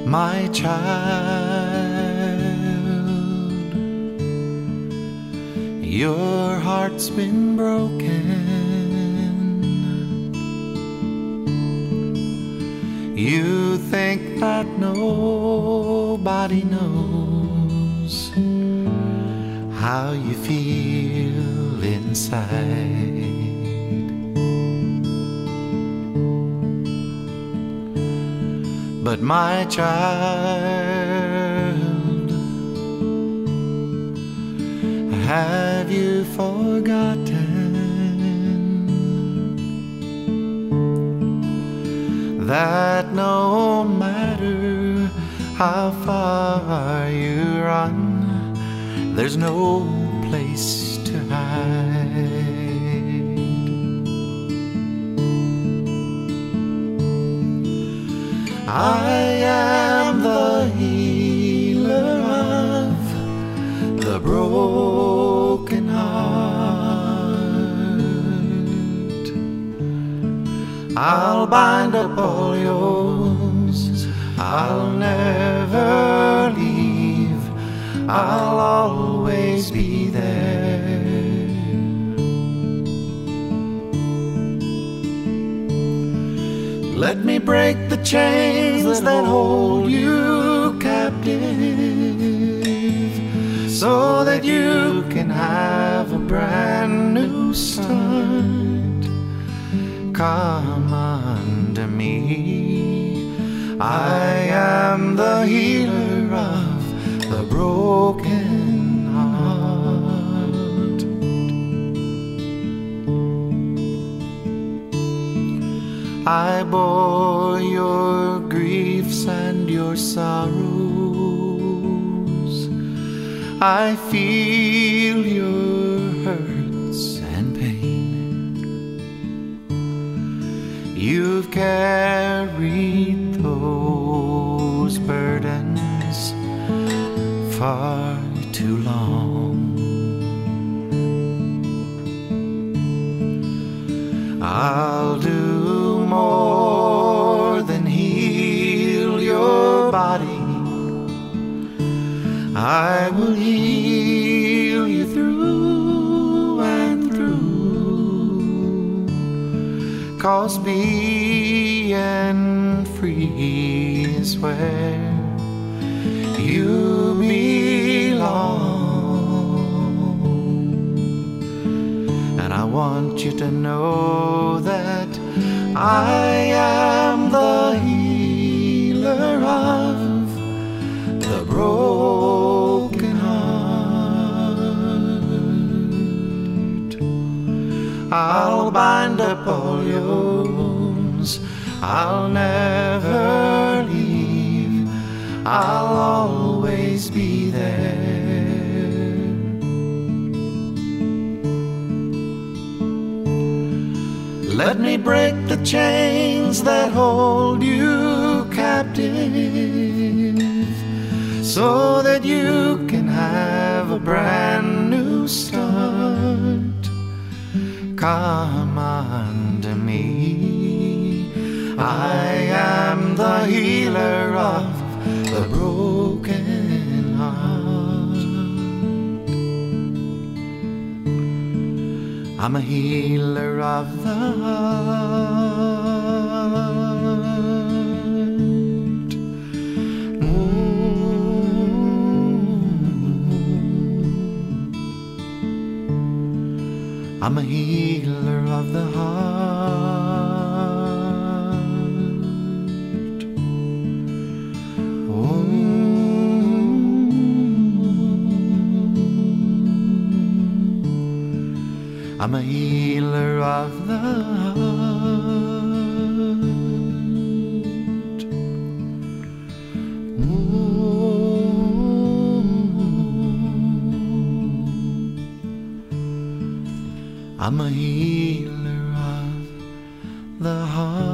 My child, your heart's been broken. You think that nobody knows how you feel inside. But my child, have you forgotten that no matter how far you run, there's no place to hide? I am the healer of the broken heart. I'll bind up all your wounds, I'll never leave, I'll always be there. Let me break the chains that hold you captive, so that you can have a brand new start. Come unto me, I am the healer of the broken heart. I bore your griefs and your sorrows, I feel your hurts and pain. You've carried those burdens far too long. I'll do more than heal your body, I will heal you through and through. 'Cause being free is where you belong. And I want you to know that I am the healer of the broken heart. I'll bind up all your wounds, I'll never leave, I'll always be there. Let me break the chains that hold you captive, so that you can have a brand new start. Come unto me, I am the healer of the broken heart. I'm a healer of the heart. I'm a healer of the heart. I'm a healer of the heart. I'm a healer of the heart.